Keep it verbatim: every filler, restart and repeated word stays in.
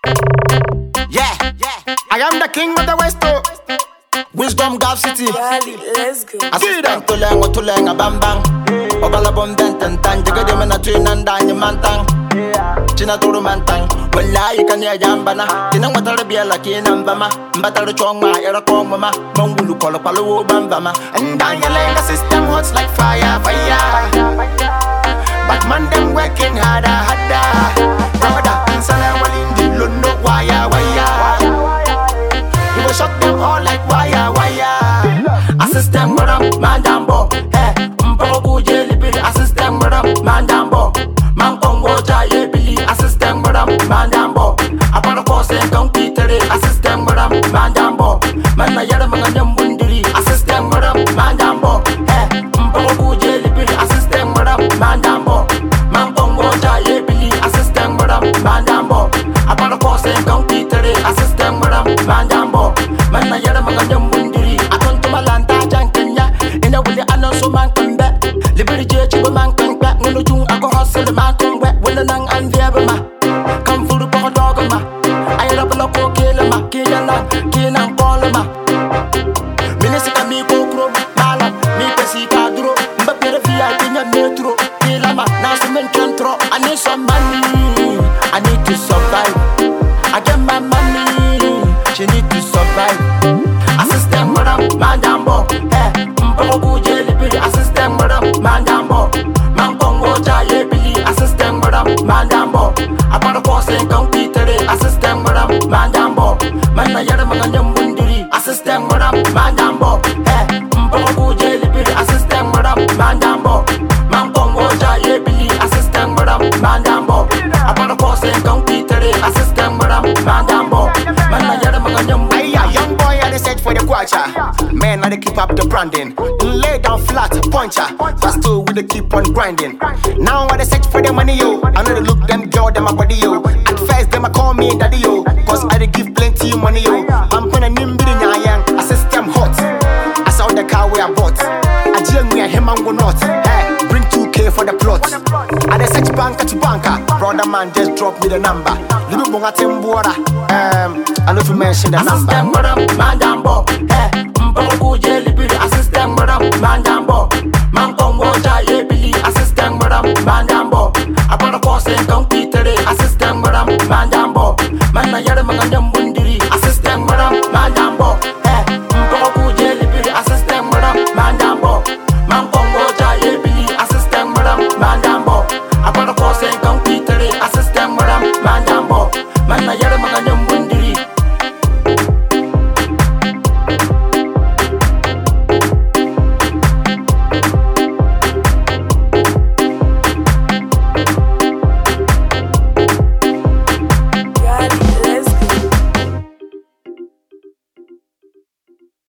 Yeah, I am the king of the West. Oh. Wisdom Gulf City. Rally, let's go. Assistant to Lang or to Lang a bam bang. Obalabom dentan tan, jigga dem and a twin and dine mantang. China to mantang. Well, I can hear Jambana. Tina what a be a lucky nambama. Battle chong my era mama. Mongulu call a palo bambama. And Daniel system hot's like fire, fire. But man them working harder, harder. Brother, Sana Walindi, Lundo, wire, wire. You will shut them all like wire, wire. Assistant, madam, mandambo. Hey, Mpogu jelly billy, assistant, madam, mandambo. Mangongo jaye billy, assistant, madam, mandambo. Upon the course and computer, assistant, madam, mandambo. Mana yada manganyam bundiri, assistant, madam, mandambo. Hey, Mpogu jelly billy, assistant, madam, mandambo. Mangongo jaye billy, assistant, madam, mandambo. Upon the course and computer, assistant, madam, mandambo. Mana yada manganyam bundiri, aton to malanta jankenya. In a willy anonso man come back. Liberty chiba man come back. No jung ako hustle the man come back. When the nang and ma. Come for the power dog ma. I love a local killer ma. Kiyana, Kina Polama. Minisika mi go pro, mala, mi pesika duro. But better via pinya metro. Kilama, now some men can throw. I need some money. I need to survive. I get my money. She need to survive. Assistant madam, mandambo. Hey, Mpogu jelly billy, assistant madam, mandambo. Mangongo jaye billy, assistant madam, mandambo. Upon the course and computer, assistant madam, mandambo. Mana yada manganyam bundiri, assistant madam, mandambo. Hey, Mpogu jelly billy, assistant madam, mandambo. Mangongo jaye billy, assistant madam, mandambo. Upon the course and computer, assistant madam, mandambo. Mana yada manganyam bundiri. Aye, young boy, I set for the quarter. Man, I keep up the branding. Lay down flat, puncher. But still we dey keep on grinding. Now I dey search for the money, yo. I know they look them girl, them my body, yo. At first, them a call me daddy, yo. Cause I dey give plenty money, yo. I'm gonna name be the nyang. I system hot. I saw the car where I bought. I jam me a him and go not. Hey, bring two K for the plot. I dey search banker to banker. Brother man just drop me the number. Libu bonga tembuara. Um, I know to mention the number. Assistant madam, mandambo. Hey, Mpogu jelly billy, assistant madam, mandambo. Mangongo jaye billy, assistant madam, mandambo. Upon the course and computer, assistant madam, mandambo. Mana yada manganyam bundiri, assistant madam, mandambo.